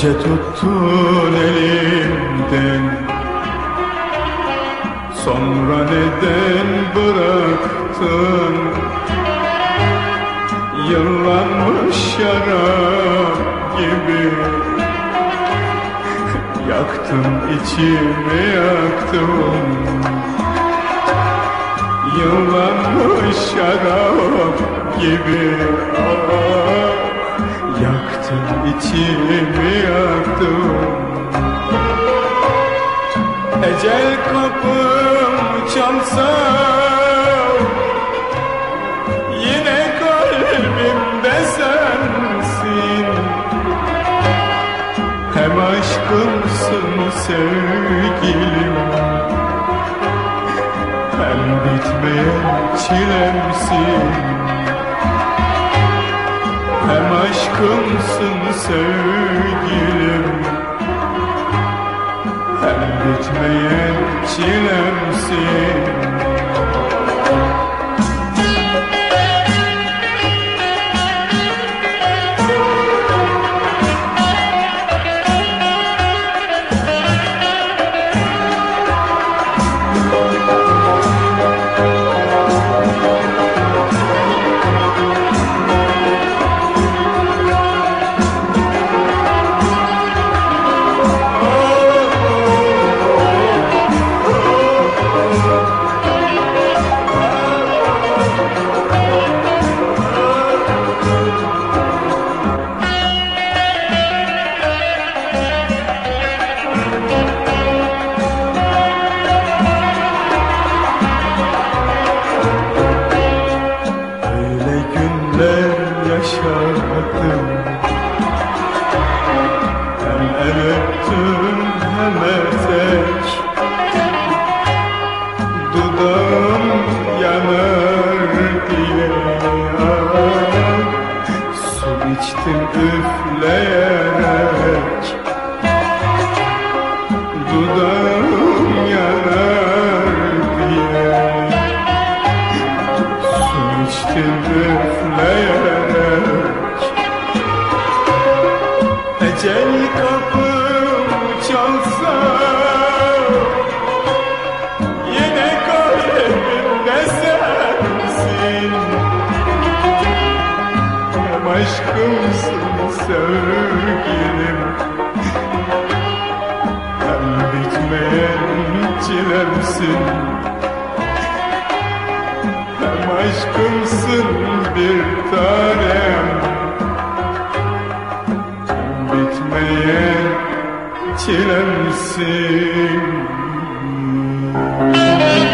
Önce tuttun elimden, sonra neden bıraktın? Yıllanmış şarap gibi yaktın içimi, yaktın. Yıllanmış şarap gibi yaktın içimi, yaktın. Ecel kapım çalsa yine kalbimde sensin. Hem aşkımsın sevgilim, hem bitmeyen çilemsin. Hem aşkımsın sevgilim, hem bitmeyen çilemsin. Yaşadım, hem el öptüm hem etek. Dudağım yanar diye su içtim üfleyerek. Dudağım yanar diye su içtim üfleyerek. Ecel kapım çalsa yine kalbimde sensin. Hem aşkımsın sevgilim, hem bitmeyen çilemsin. Hem aşkımsın bir tanem, bitmeyen çilemsin.